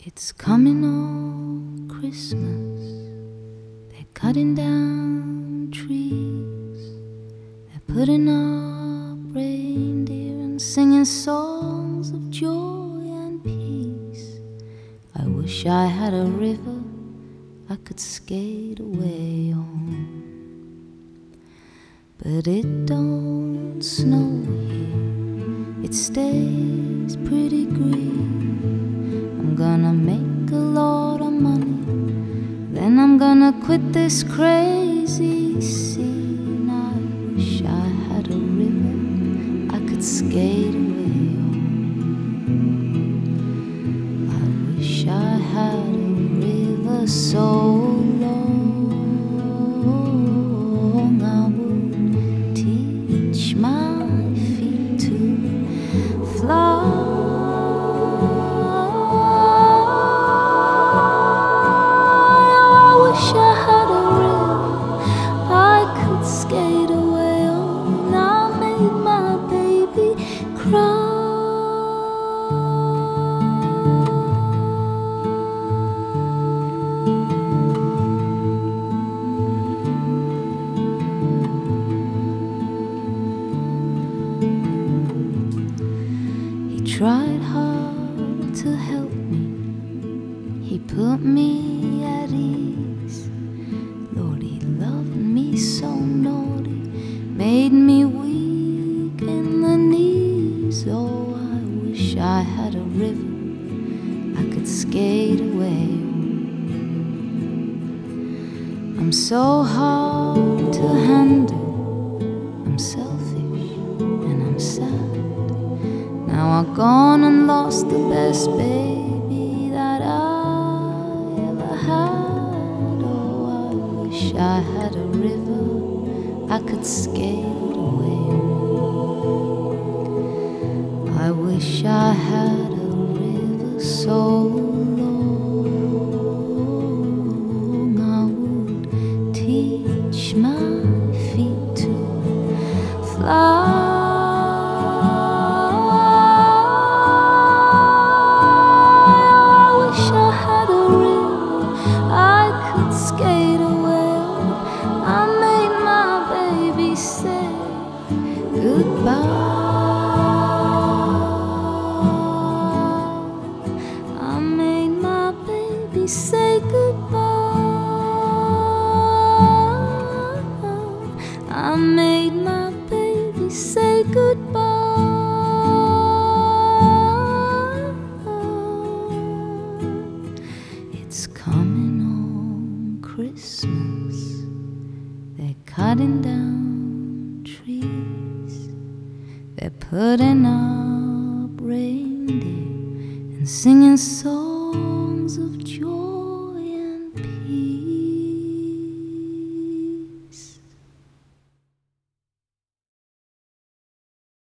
It's coming on Christmas. They're cutting down trees. They're putting up reindeer and singing songs of joy and peace. I wish I had a river I could skate away on, but it don't snow here. It stays pretty green. I'm gonna make a lot of money, then I'm gonna quit this crazy scene. I wish I had a river I could skate away on. I wish I had a river so long I would teach my feet to fly. Skate away on, I made my baby cry. He tried hard to help me, he put me at ease. Lord, he loved me so naughty, made me weak in the knees. Oh, I wish I had a river I could skate away on. I'm so hard to handle, I'm selfish and I'm sad. Now I've gone and lost the best baby that I ever had. Oh, I wish I had a river I could skate away on. I wish I had a river so long I would teach my feet to fly. Skate away on. I made my baby say goodbye. I made my baby say goodbye. I made my baby say goodbye. It's coming on Christmas. They're cutting down trees. They're putting up reindeer and singing songs